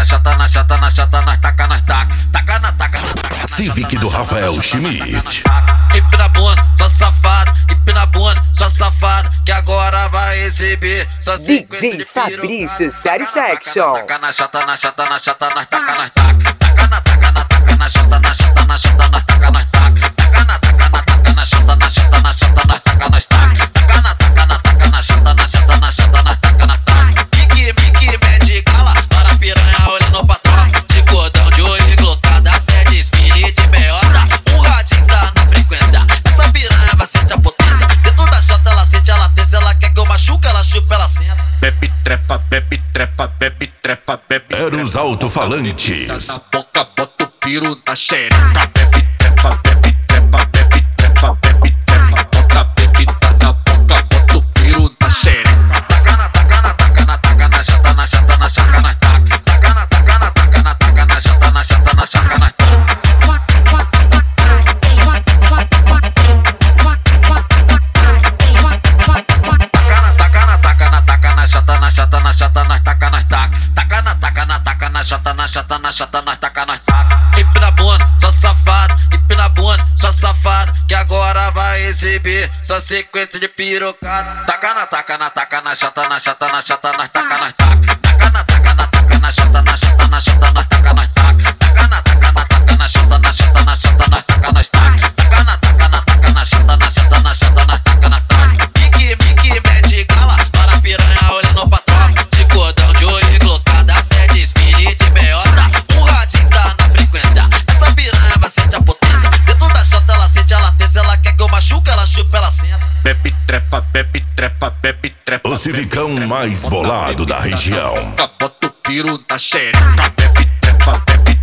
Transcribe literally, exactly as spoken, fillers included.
na chata, na chata, na chata, nós taca, nós taca. Taca na taca, na taca. Civic do Rafael Schmidt. Empina a bunda, só safado. Empina a bunda, só safado. Que agora vai exibir só D J Fabrício Satisfaction. Taca na chata, na chata, na chata, nós taca, nós taca. Taca na taca, na taca, na chata, na chata, na chata, nós taca, nós taca. Taca na taca, na taca, na chata, na chata, na chata, nós taca, nós taca. Taca na taca, na taca, na chata, na chata, na chata, nós taca, nós taca. Mickey, Mickey, mete gala, para a piranha olhando pra trás. De cordão de olho glocada, até desfile de meiota. Um radinho tá na frequência, essa piranha vai sentir a potência. Dentro da chota ela sente a latência, ela quer que eu machuque, ela chupa, ela senta. Bebe trepa, bebe trepa, bebe trepa, bebe trepa. Era os alto-falantes. Na boca, bota o piro na xereca. Bebe trepa, bebe trepa, bebe trepa, bebe trepa. Bota a bebida na boca, bota o piro na xereca. Taca na taca, na taca, na taca, na chata, na chata, na chaca, nós taca. Taca na taca, na taca, na taca, na chata, na chata, na chaca, nós taca. Chata, na chata, na chata, nós taca, nós taca. Taca na taca, na taca, na chata, na chata, na chata, nós taca, nós taca. Empina a bunda, só safado. Empina a bunda, só safado. Que agora vai exibir só sequência de pirocada. Taca na taca, na taca, na chata, na chata, na chata, nós taca, nós taca. Taca na taca, na taca, na chata, na chata, na chata, nós taca, nós taca. Taca na taca, na taca, na chata, na chata, na chata, nós taca, nós taca. Taca na taca, na taca, na chata, na chata, na chata, nós taca, nós taca. Mickey, Mickey, mete gala, para a piranha olhando pra trás. De cordão de olho glocada, até desfile de meiota. Um radinho tá na frequência, essa piranha vai sentir a potência. Dentro da chota ela sente a latência, ela quer que eu machuque, ela chupa, ela senta. Bebe trepa, bebe trepa, bebe trepa. O civicão mais bolado da região. Bota o piro na xereca. Bebe trepa, bebe